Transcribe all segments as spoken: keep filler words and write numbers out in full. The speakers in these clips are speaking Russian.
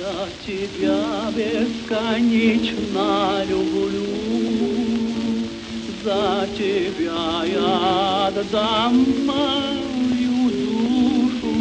Я тебя бесконечно люблю, за тебя я отдам мою душу,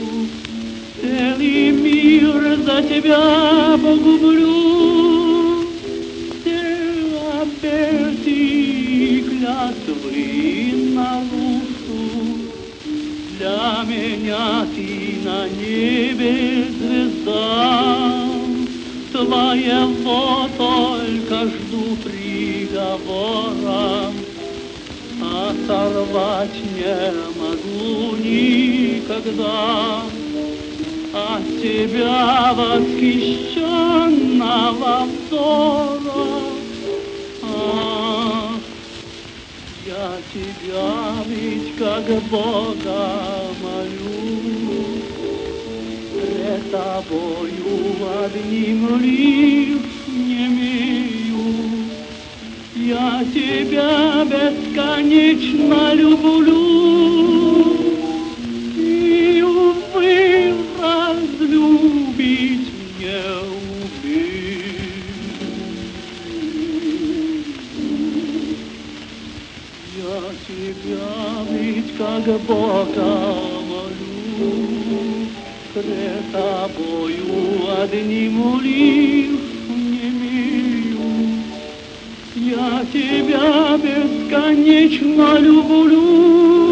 целый мир за тебя погублю, все обеты и клятвы нарушу. Для меня ты на небе звезда, твоего только жду приговора. Оторвать не могу никогда от тебя восхищенного взора. Ах, я тебя ведь как Бога молю, пред тобою одним лишь немею. Я тебя бесконечно люблю, и, увы, разлюбить не умею. Я тебя ведь как Бога молю, пред тобою одним лишь немею. Я тебя бесконечно люблю.